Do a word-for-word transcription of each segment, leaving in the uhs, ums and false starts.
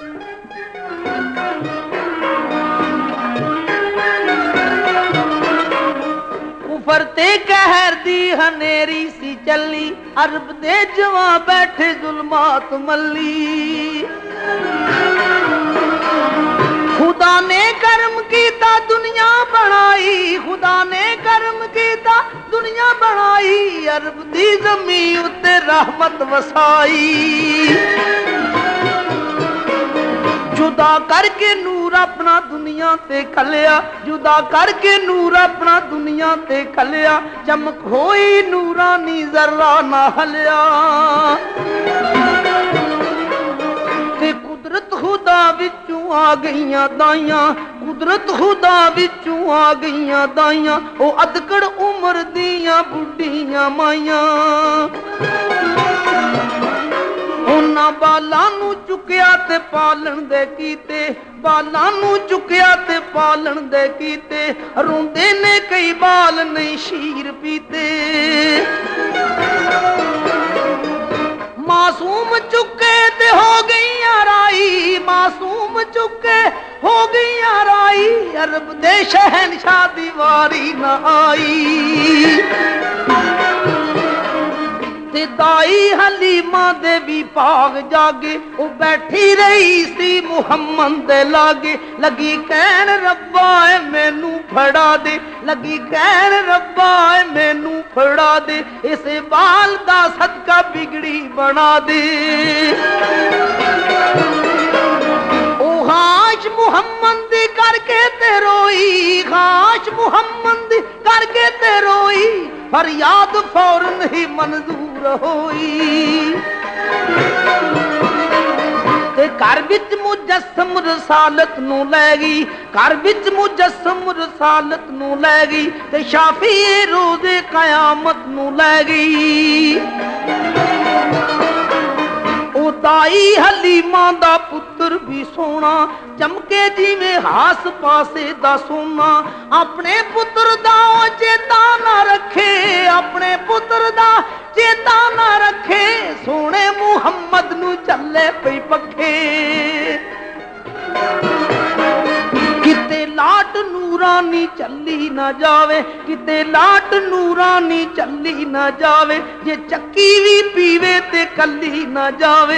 कुफर ते कहर दी हनेरी सी चली, अरब दे जवां बैठे जुल्मात मल्ली। खुदा ने कर्म कीता दुनिया बनाई, खुदा ने कर्म कीता दुनिया बनाई, अरब दी ज़मीन उत्ते रहमत वसाई। जुदा करके नूर अपना दुनिया ते खलिया, जुदा करके नूर अपना दुनिया ते खलिया, चमक होई नूरानी जरा ना हलिया। ते कुदरत खुदा विचों आ गईयां दाइयां, कुदरत खुदा विचों आ गईयां दाइयां, ओ अदकड़ उम्र दियां बुढ़ियां माइयां। उन्हां बालां नूं चुकिया ते पालन दे कीते, बालां नूं चुकिया ते पालन दे कीते, रोंदे ने कई बाल नहीं शीर पीते। मासूम चुके ते हो गईयां राई, मासूम चुके हो गईयां राई, अरब दे शहनशाह दी वारी ना आई। ते दाई हलीमा दे भी भाग जागे, वो बैठी रही सी मुहम्मद दे लागे। लगी कहन रब्बा ए मैनू फड़ा दे, लगी कहन रब्बा ए मैनू फड़ा दे, इसे बाल दा सदका बिगड़ी बना दे। ओ खाश मुहम्मद दी करके ते रोई, खाश मुहम्मद दी करके ते रोई, फरियाद फौरन ही मंजूर होई। ते घर विच मुजस्सम रसालत नूं लै गई, घर विच मुजस्सम रसालत नूं लै गई, ते शाफी रोज़े कयामत नूं लै गई। ओ दाई हलीमा दा पुत्र भी सोना, चमके जिवें हास पासे दा सोना। अपने पुत्र दा चेता ना रखे, अपने पुत्र दा चेता ना रखे, सोने मुहम्मद नूं चले पई पखे। किते लाट नूरानी चली ना जावे, किते लाट नूरानी चली ना जावे, जे चक्की भी पीवे ते कली ना जावे।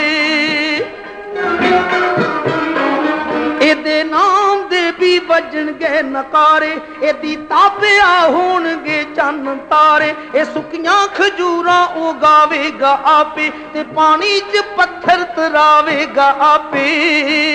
एदे नाम दे भी वजणगे नकारे, एदी ताबिया होणगे चन्न तारे। ए सुकियां खजूरां उगावेगा आपे, ते पानी च पत्थर तरावेगा आपे।